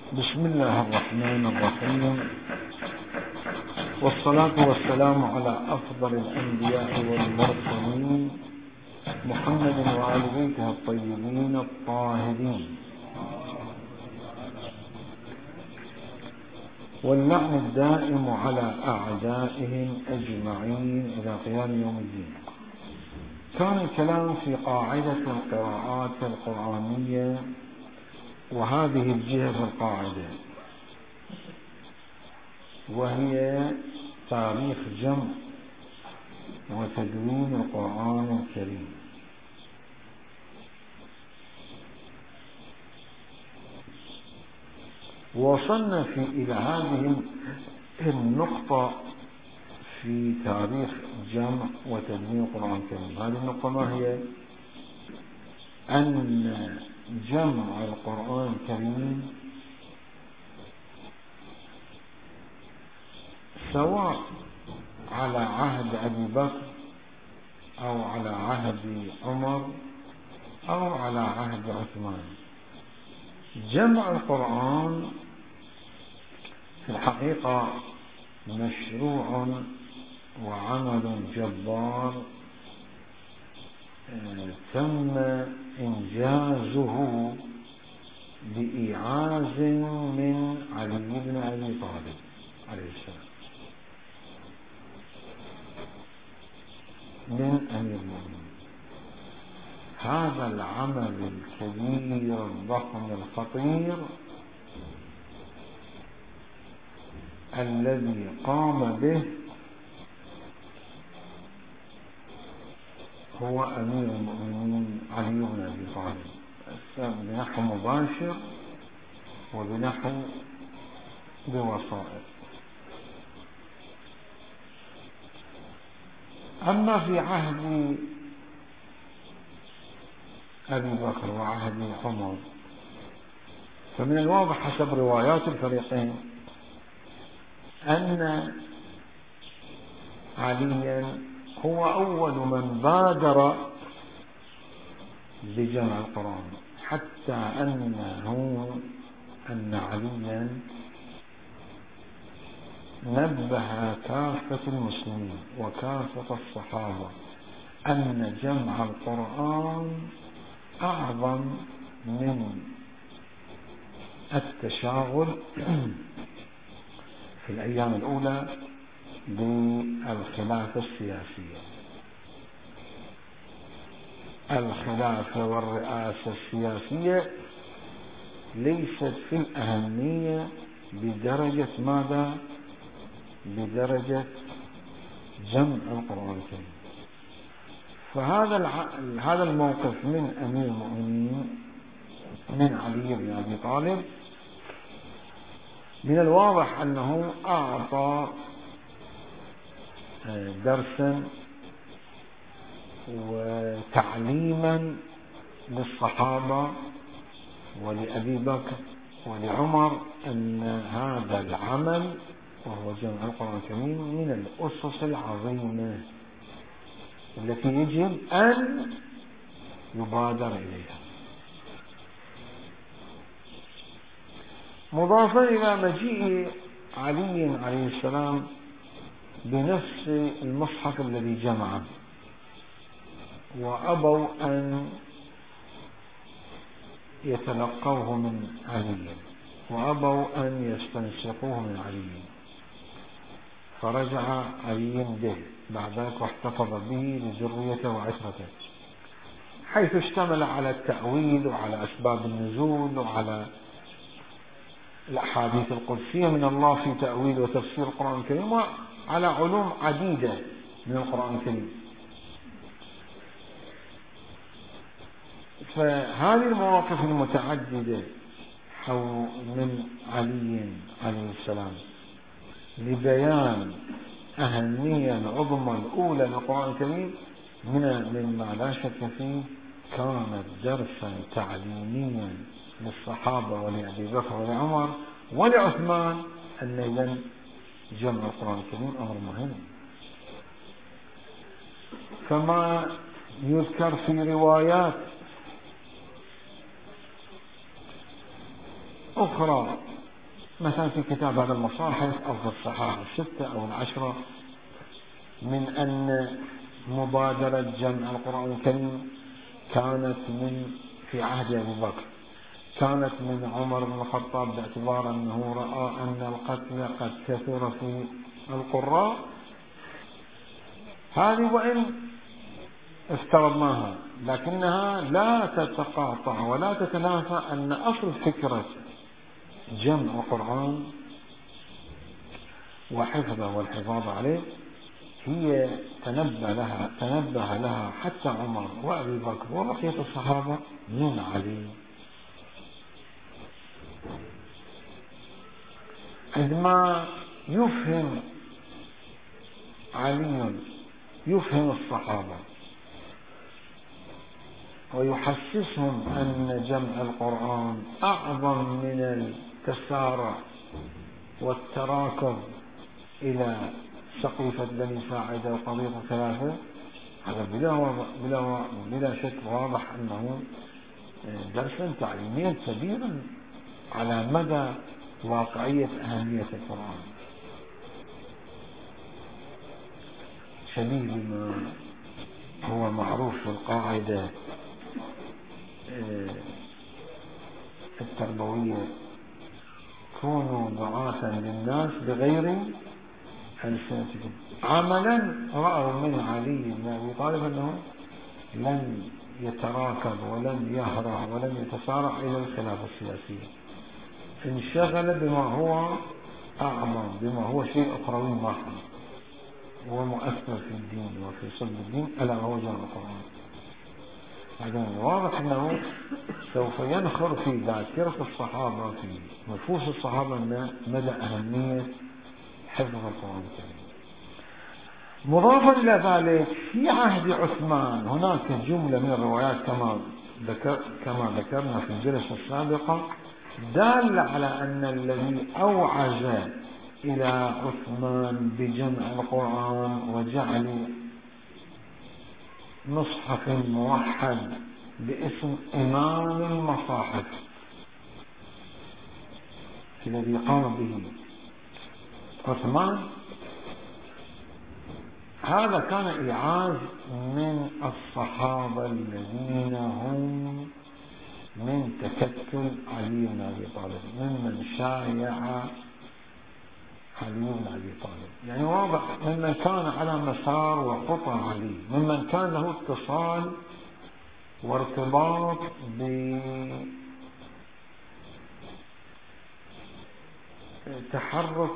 بسم الله الرحمن الرحيم، والصلاة والسلام على أفضل الأنبياء والمرسلين محمد وآل بيته الطيبين الطاهرين، واللعن الدائم على أعدائهم أجمعين إلى قيام يوم الدين. كان الكلام في قاعدة القراءات القرآنية، وهذه الجهة في القاعدة وهي تاريخ جمع وتدوين القرآن الكريم. وصلنا إلى هذه النقطة في تاريخ جمع وتدوين القرآن الكريم. هذه النقطة ما هي؟ أن جمع القرآن الكريم سواء على عهد أبي بكر أو على عهد عمر أو على عهد عثمان، جمع القرآن في الحقيقة مشروع وعمل جبار تم إنجازه بإيعاز من علي بن أبي طالب عليه السلام من أمير المؤمنين. هذا العمل الكبير الضخم الخطير الذي قام به هو أمير المؤمنين علي بن أبي طالب، بنحو مباشر وبنحو بوسائط. أما في عهد أبي بكر وعهد عمر فمن الواضح حسب روايات الفريقين أن عليا هو أول من بادر بجمع القرآن، حتى أن عليا نبه كافة المسلمين وكافة الصحابة أن جمع القرآن أعظم من التشاغل في الأيام الأولى بالخلافة السياسية. الخلافة والرئاسة السياسية ليست في الأهمية بدرجة ماذا؟ بدرجة جمع القرآن الكريم. فهذا الموقف من أمير المؤمنين من علي بن أبي طالب من الواضح أنه أعطى درسا وتعليما للصحابة ولأبي بكر ولعمر أن هذا العمل وهو جمع القرآن الكريم من الأسس العظيمة التي يجب أن يبادر إليها، مضافا إلى مجيء علي عليه السلام بنفس المصحف الذي جمعه، وأبوا أن يتلقوه من علي وأبوا أن يستنسخوه من علي، فرجع علي به بعد ذلك واحتفظ به لذريته وعترته، حيث اشتمل على التأويل وعلى أسباب النزول وعلى الأحاديث القدسية من الله في تأويل وتفسير القرآن الكريم وعلى علوم عديدة من القرآن الكريم. فهذه المواقف المتعددة من علي عليه السلام لبيان أهمية العظمى الأولى للقرآن الكريم مما لا شك فيه كانت درسا تعليميا للصحابة ولأبي بكر ولعمر ولعثمان أن إذن جمع القرآن الكريم أمر مهم. فما يذكر في روايات أخرى مثلا في كتاب هذا المصاحف أو في الصحائف 6 أو 10 من أن مبادرة جمع القرآن الكريم كانت في عهد أبي بكر، كانت من عمر بن الخطاب باعتبار أنه رأى أن القتل قد كثر في القراء. هذه وإن افترضناها لكنها لا تتقاطع ولا تتنافى أن أصل فكرة جمع القرآن وحفظه والحفاظ عليه هي تنبه لها حتى عمر وأبي بكر وبقية الصحابة من علي. عندما يفهم علي يفهم الصحابة ويحسسهم أن جمع القرآن أعظم من التسارع والتراكم إلى سقيفة بني ساعدة وقضية 3، هذا بلا شك واضح أنه درسا تعليميا كبيرا على مدى واقعية أهمية القرآن، شبيه بما هو معروف في القاعدة التربوية: كونوا دعاة للناس بغير ألسنتكم. عملا رأوا من علي بن أبي طالب أنه لن يتراكب ولن يهرع ولن يتسارع إلى الخلافة السياسية، انشغل بما هو أعظم، بما هو شيء أخروي محض ومؤثر في الدين وفي صلب الدين، ألا هو جمع القرآن. بعدين واضح أنه سوف ينخر في ذاكرة الصحابة في نفوس الصحابة مدى أهمية حفظ القرآن الكريم. مضافا إلى ذلك في عهد عثمان هناك جملة من الروايات كما ذكرنا في الجلسة السابقة دالة على أن الذي أوعز إلى عثمان بجمع القرآن وجعل مصحف موحد باسم إمام المصاحف الذي قام به عثمان، هذا كان إعاز من الصحابة الذين هم من تكتل علي بن أبي طالب، ممن شايع علي بن أبي طالب، يعني واضح ممن كان على مسار وخطى علي، ممن كان له اتصال وارتباط بتحرك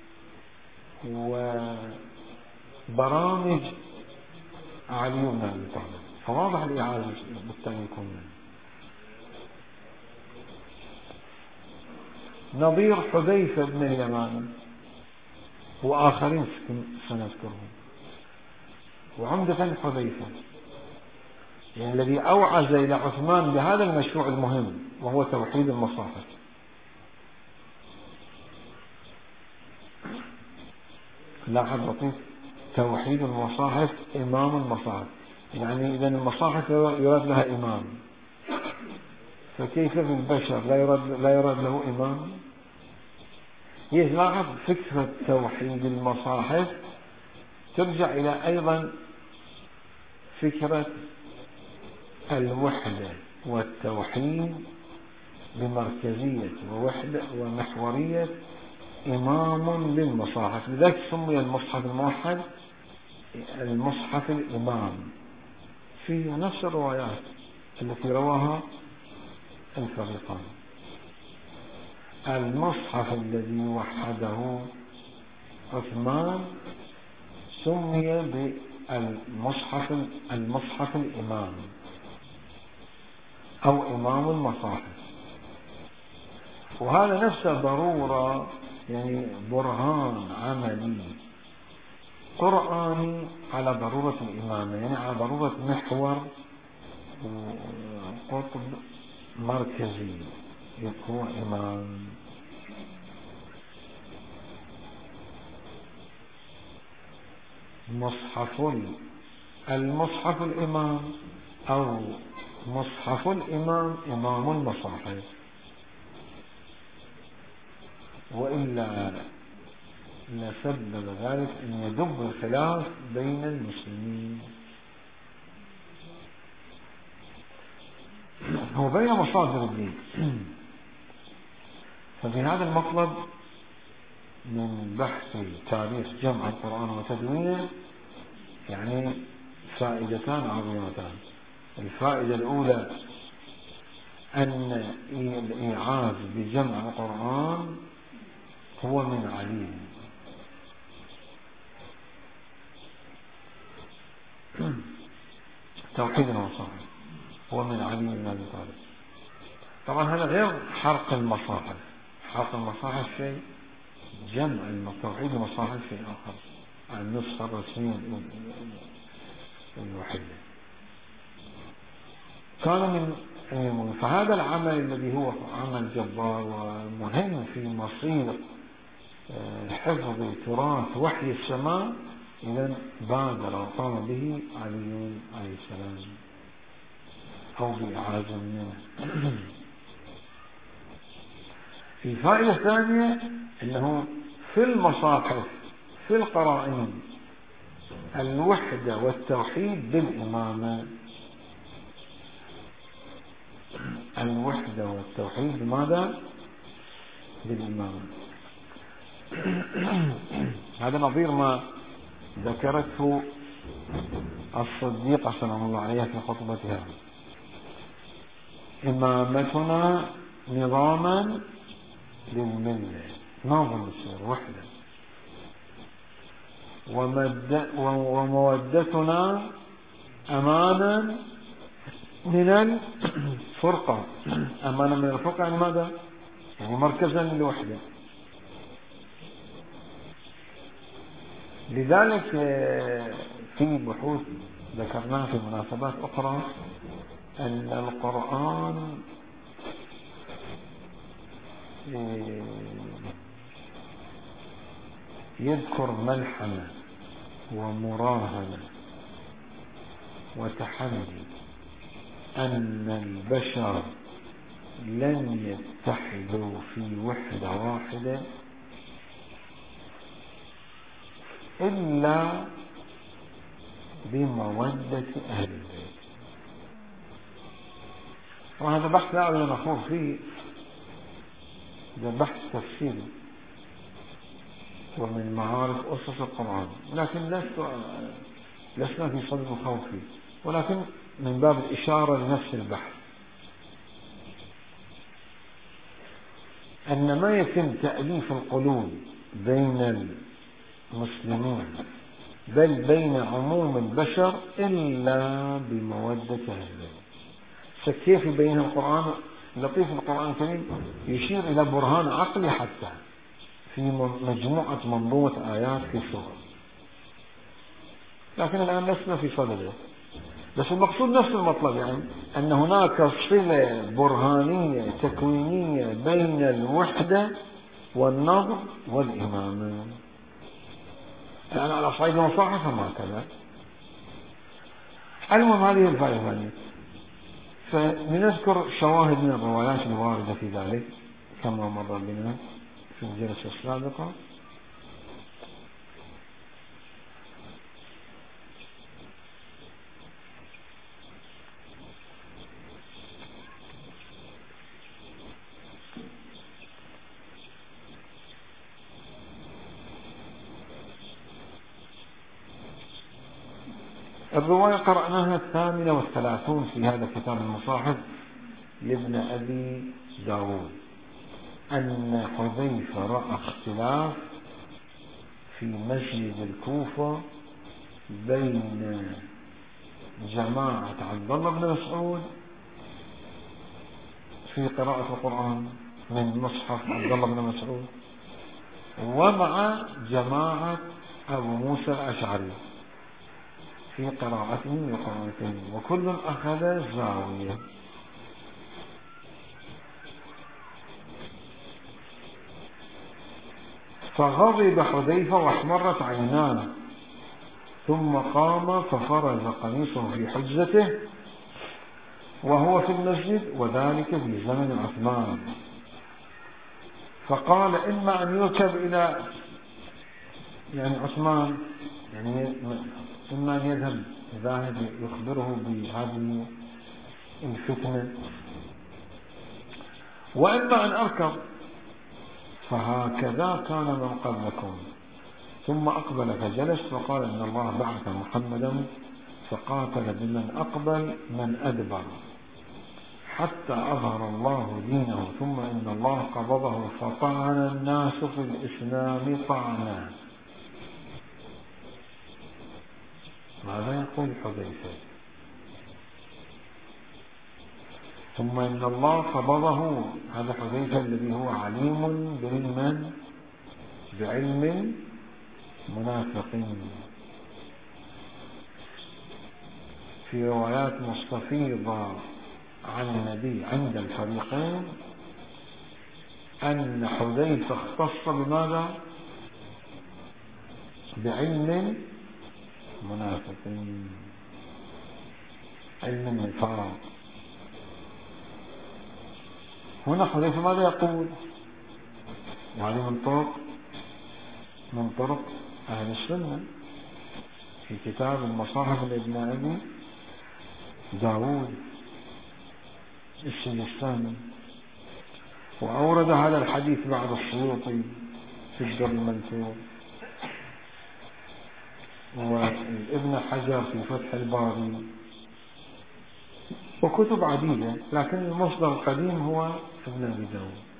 وبرامج علي بن أبي طالب، فواضح الإعاز بالتالي يكون منه. نظير حذيفة بن اليمان وآخرين سنذكرهم، وعمدة حذيفة يعني الذي أوعز إلى عثمان بهذا المشروع المهم وهو توحيد المصاحف. لاحظ لطيف، توحيد المصاحف إمام المصاحف، يعني إذا المصاحف يراد لها إمام، فكيف بالبشر لا يراد له إمام؟ يلاحظ فكرة توحيد المصاحف ترجع إلى أيضا فكرة الوحدة والتوحيد بمركزية ووحدة ومحورية إمام للمصاحف، لذلك سمي المصحف الموحد المصحف الإمام في نفس الروايات التي رواها الفريقان. المصحف الذي وحده عثمان سمي بالمصحف الإمام أو إمام المصاحف، وهذا نفسه ضرورة، يعني برهان عملي قرآني على ضرورة الإمامة، يعني على ضرورة محور قطب مركزي هو إمام. المصحف الإمام أو مصحف الإمام إمام المصاحف. وإلا لسبب ذلك أن يدب الخلاف بين المسلمين وبين مصادر الدين. ففي هذا المطلب من بحث تاريخ جمع القرآن وتدوينه يعني فائدتان عظيمتان. الفائدة الأولى أن الإيعاز بجمع القرآن هو من علي، توحيد المصاحف هو من علي بن أبي طالب. طبعا هذا غير حرق المصاحف، حرق المصاحف شيء، جمع توحيد المصاحف شيء آخر، النسخة الرسمية الوحيدة كان من. فهذا العمل الذي هو عمل جبار ومهم في مصير حفظ تراث وحي السماء، إذن بادر وقام به علي عليه السلام أو بإعاز منه. الفائدة الثانية أنه في المصاحف في القرائن الوحدة والتوحيد بالإمامة، الوحدة والتوحيد بماذا؟ بالإمامة. هذا نظير ما ذكرته الصديقة سلام الله عليها في خطبتها: إمامتنا نظاما للملة، نظم السير وحدة، ومودتنا أمانا من الفرقة. أمانا من الفرقة يعني ماذا؟ يعني مركزا للوحدة. لذلك في بحوث ذكرناها في مناسبات أخرى أن القرآن يذكر ملحمة ومراهنة وتحدي أن البشر لن يتحدوا في وحدة واحدة إلا بمودة أهل البيت. وهذا بحث لا أريد أن أخوض فيه، ده بحث تفسيري ومن معارف أسس القرآن، لكن لسنا في صدد الخوض فيه، ولكن من باب الإشارة لنفس البحث أن ما يتم تأليف القلوب بين المسلمين بل بين عموم البشر إلا بمودة أهله. فكيف يبين القرآن لطيف؟ القرآن الكريم يشير إلى برهان عقلي حتى في مجموعة منظومة آيات في سورة، لكن الآن لسنا في صدده. بس المقصود نفس المطلب، يعني أن هناك صلة برهانية تكوينية بين الوحدة والنظر والإمامة. يعني على صعيد المصاحف ما كذا. المهم هذه الفائدة الثانية. فلنذكر شواهد من الروايات الواردة في ذلك كما مر بنا في الجلسة السابقة. الرواية قرأناها 38 في هذا الكتاب المصاحف لابن أبي داود أن حذيفة رأى اختلاف في مسجد الكوفة بين جماعة عبد الله بن مسعود في قراءة القرآن من مصحف عبد الله بن مسعود ومع جماعة أبو موسى الأشعري في قراءتهم للقرآن الكريم، وكل أخذ زاوية. فغضب حذيفة واحمرت عيناه، ثم قام ففرز قميصه في حجزته وهو في المسجد، وذلك في زمن عثمان، فقال إما أن يركب إلى يعني عثمان، يعني إما أن يذهب ذاهب يخبره بهذه الفتنة، وإما أن أركب، فهكذا كان من قبلكم. ثم أقبل فجلس وقال إن الله بعث محمدا فقاتل بمن أقبل من أدبر حتى أظهر الله دينه، ثم إن الله قبضه فطعن الناس في الإسلام طعنا. ماذا يقول حذيفة؟ ثم إن الله قبضه، هذا حذيفة الذي هو عليم بعلم منافقين، في روايات مستفيضة عن النبي عند الفريقين أن حذيفة اختص بماذا؟ بعلم منافقين، علم النفاق. هنا حذيفة ماذا يقول؟ يعني من طرق أهل السنة في كتاب المصاحف لابن أبي داود السجستاني، وأورد هذا الحديث بعد السيوطي في الدر المنثور، وابن حجر في فتح الباري، وكتب عديدة، لكن المصدر القديم هو ابن أبي داود.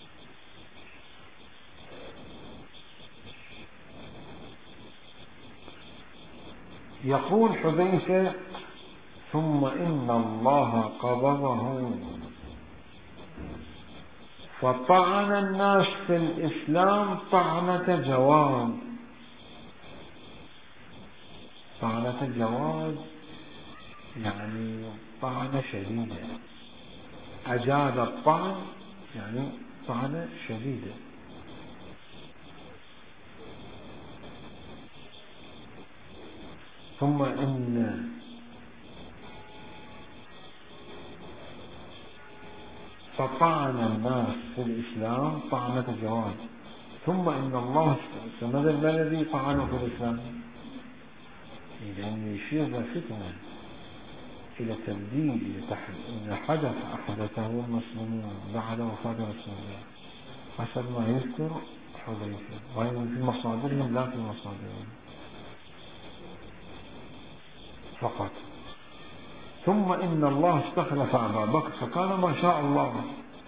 يقول حذيفة ثم إن الله قبضه فطعن الناس في الإسلام طعنة جواز. طعنة جواز يعني طعنة شديدة، أجاد الطعن يعني طعنة شديدة. ثم إن فطعن الناس في الإسلام طعنة جواز، ثم إن الله ما الذي طعنه في الإسلام؟ لأن يشير فتنة إلى تبديل إذا أحدثه المسلمون بعد وفاة رسول الله حسب ما يذكر حذيفة، وهي في مصادرهم لا في مصادرهم فقط. ثم إن الله استخلف أبا بكر فكان ما شاء الله،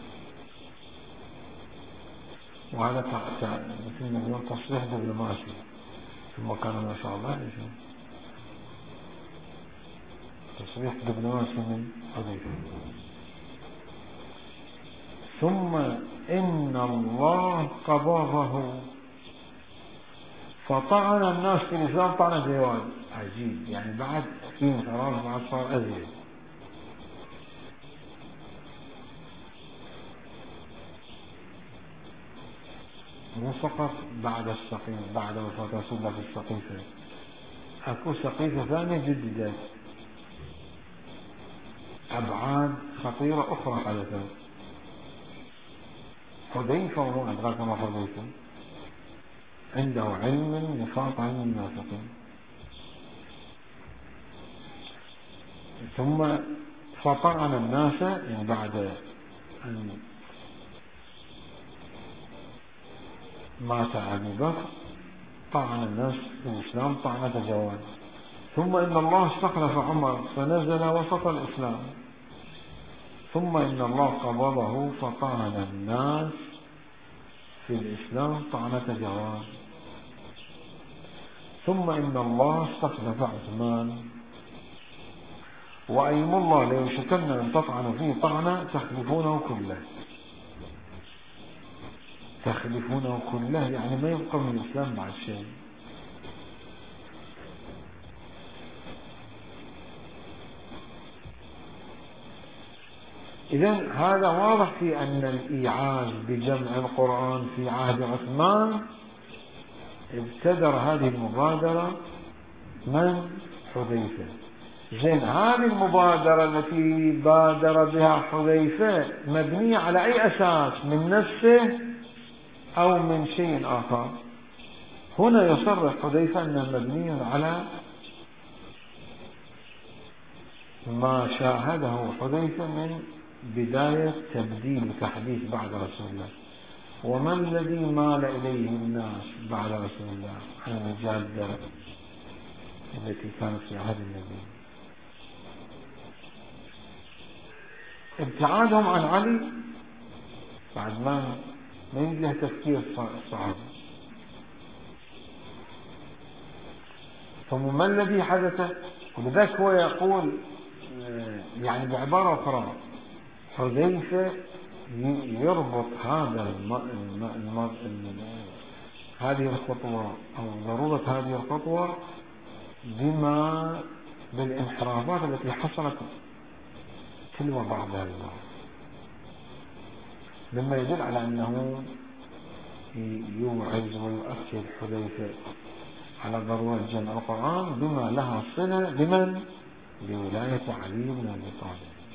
وهذا مثل ما يقول تصريح دبلوماسي، ثم كان ما شاء الله تصريح دبلوماسي من حذيفة. ثم إن الله قبضه فطعن الناس في الإسلام طعن جواز. عجيب، يعني بعد في انحراف بعد صار أزيد. مو فقط بعد السقيفة، بعد وفاة رسول الله في السقيفة، أكو سقيفة ثانية جددت، أبعاد خطيرة أخرى حدثت. حذيفة وهو أدراك ما حذيفة عنده علم نفاق عن المنافقين. ثم فطعن الناس، يعني بعد أن مات أبي بكر طعن الناس في الإسلام طعنة جواز. ثم إن الله استخلف عمر فنزل وسط الإسلام. ثم إن الله قبضه فطعن الناس في الإسلام طعنة جواز. ثم إن الله استخلف عثمان، وأيم الله ليشكن أن تطعن فيه طعنة تخلفونه كله. تخلفونه كله يعني ما يبقى من الإسلام بعد شيء. إذن هذا واضح في أن الإيعاز بجمع القرآن في عهد عثمان ابتدر هذه المبادرة من حذيفة. زين، هذه المبادرة التي بادر بها حذيفة مبنية على أي أساس؟ من نفسه أو من شيء آخر. هنا يصرح حذيفة أنه مبني على ما شاهده حذيفة من بداية تبديل وتحديث بعد رسول الله. وما الذي مال إليه الناس بعد رسول الله عن المجادة التي كانت في عهد النبي؟ ابتعادهم عن علي بعد ما ينجح تفكير الصحابة. ثم ما الذي حدث؟ ولذلك هو يقول يعني بعبارة أخرى حذيفة يربط هذه الخطوة أو ضرورة هذه الخطوة بما بالانحرافات التي حصلت تلو بعضها البعض، مما يدل على أنه يوعز ويؤكد حذيفة على ضرورة جمع القرآن بما لها صلة بمن؟ بولاية علي بن أبي طالب.